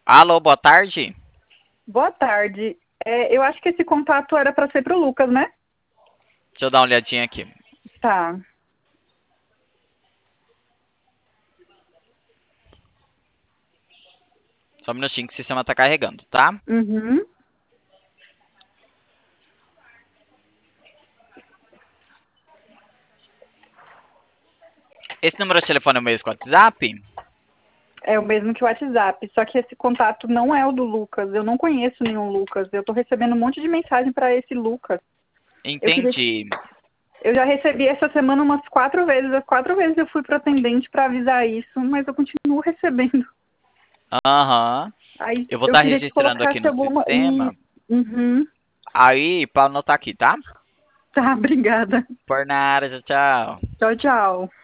Alô, boa tarde. Boa tarde. Eu acho que esse contato era para ser para o Lucas, né? Deixa eu dar uma olhadinha aqui. Tá. Só um minutinho que o sistema tá carregando, tá? Uhum. Esse número de telefone é o mesmo que o WhatsApp? É o mesmo que o WhatsApp, só que esse contato não é o do Lucas. Eu não conheço nenhum Lucas. Eu tô recebendo um monte de mensagem para esse Lucas. Eu queria... Entendi. Eu já recebi essa semana umas 4 vezes. As 4 vezes eu fui pro atendente para avisar isso, mas eu continuo recebendo. Aham. Aí Eu vou eu estar queria que registrando aqui colocasse no alguma. sistema. Uhum. Aí, pra anotar aqui, tá? Tá, obrigada. Por nada, tchau, tchau. Tchau, tchau.